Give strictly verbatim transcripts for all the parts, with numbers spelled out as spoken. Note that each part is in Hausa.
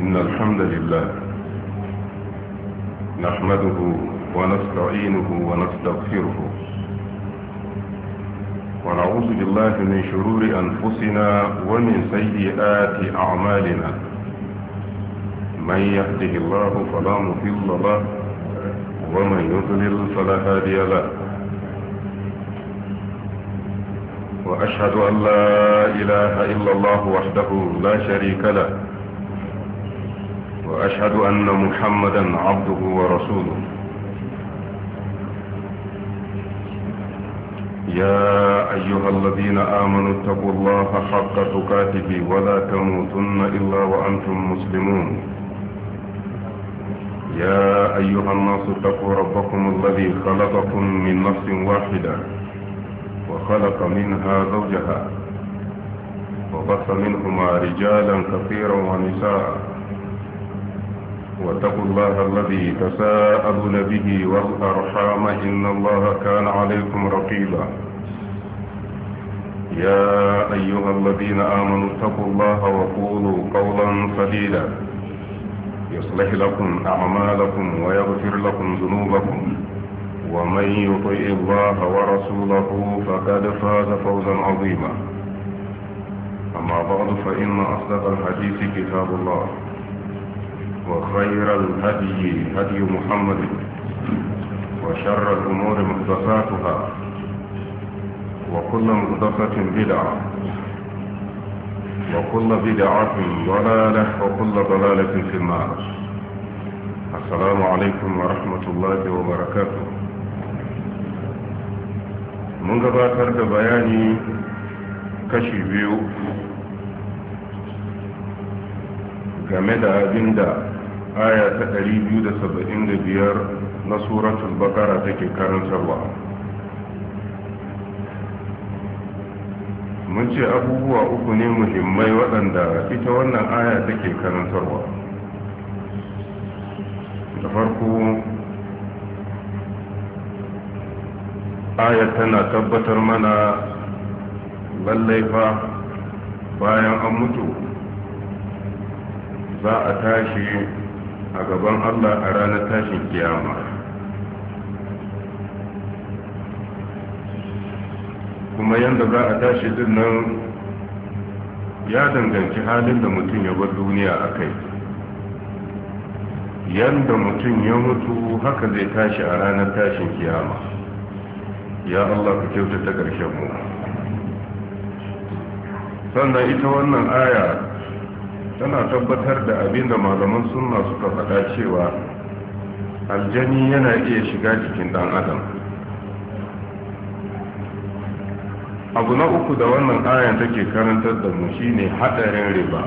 إن الحمد لله نحمده ونستعينه ونستغفره ونعوذ بالله من شرور أنفسنا ومن سيئات أعمالنا من يهده الله فلا مضل له ومن يضلل فلا هادي له وأشهد أن لا إله إلا الله وحده لا شريك له وأشهد أن محمدا عبده ورسوله يا أيها الذين آمنوا اتقوا الله حق تقاته ولا تموتن إلا وأنتم مسلمون يا أيها الناس اتقوا ربكم الذي خلقكم من نفس واحدة وخلق منها زوجها وبث منهما رجالا كثيرا ونساء واتقوا الله الذي تساءلون به والأرحام إن الله كان عليكم رقيبا يا أيها الذين آمنوا اتقوا الله وقولوا قولا سديدا يصلح لكم أعمالكم ويغفر لكم ذنوبكم ومن يطع الله ورسوله فقد فاز فوزا عظيما أما بعد فإن أصدق الحديث كتاب الله وخير الهدي هدي محمد وشر الأمور محدثاتها وكل محدثة بدعة وكل بدعة ضلالة وكل ضلالة في النار. السلام عليكم ورحمة الله وبركاته. من gabatar da bayani kashi biyu game da abin da aya ta ɗari biyu da saba'in da biyar na suratul baqara take karantarwa. mun ce abubuwa uku ne muhimmai waɗanda ita wannan aya take karantarwa. da farko aya tana tabbatar mana lallai fa bayan an mutu za a tashi a gaban Allah a ranar tashin kiyama. kuma yadda za a tashi din nan ya danganci halin da mutum ya bar duniya a kai. yadda mutum ya mutu haka zai tashi a ranar tashin kiyama. ya Allah ka kyautata ƙarshen mu. sannan ita wannan aya tana tabbatar da abin da malaman sunna suka faɗa cewa aljani yana iya shiga jikin ɗan adam. abu na uku da wannan ayan take karantar da mu shine haɗarin riba.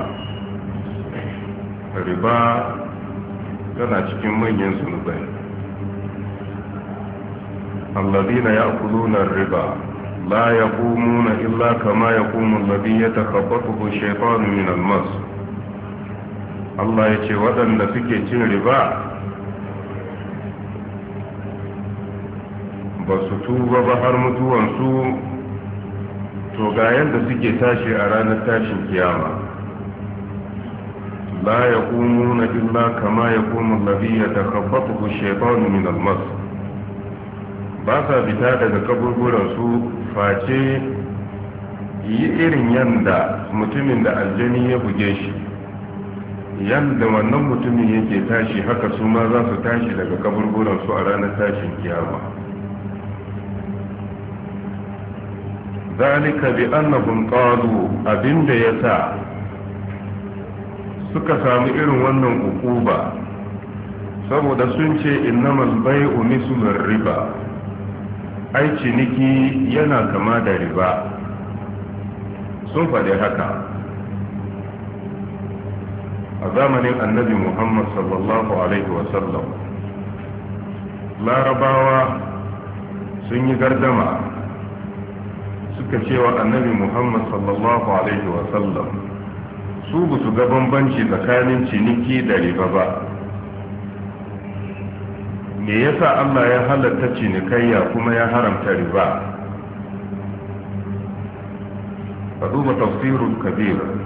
riba tana cikin manyan zunubai. الذين يأكلون الربا لا يقومون إلا كما يقوم الذي يتخبطه الشيطان من المس. Allah ya ce waɗanda suke cin riba ba su tuba ba har mutuwansu, to ga yadda suke tashi a ranar tashin kiyama. la yaqumuna illa kama yaqumu alladhi yatakhabbathu ash-shaytanu min al-mas. ba sa fita daga kaburburansu face yi irin yanda mutumin da aljani ya buge shi, yanda wannan mutumin yake tashi haka su ma za su tashi daga kaburburansu a ranar tashin kiyama. zalika bi annahum qalu, abinda yasa suka samu irin wannan ukuba saboda sun ce innamal bai'u mislur riba, ai ciniki yana kama da riba. sun faɗi haka a zamanin annabi Muhammad sallallahu alaihi wasallam. larabawa sun yi gardama suka cewa annabi Muhammad sallallahu alaihi wasallam su ba su ga bambanci tsakanin ciniki da riba ba. me yasa Allah ya halatta cinikayya kuma ya haramta riba? ka duba tafsirul kabir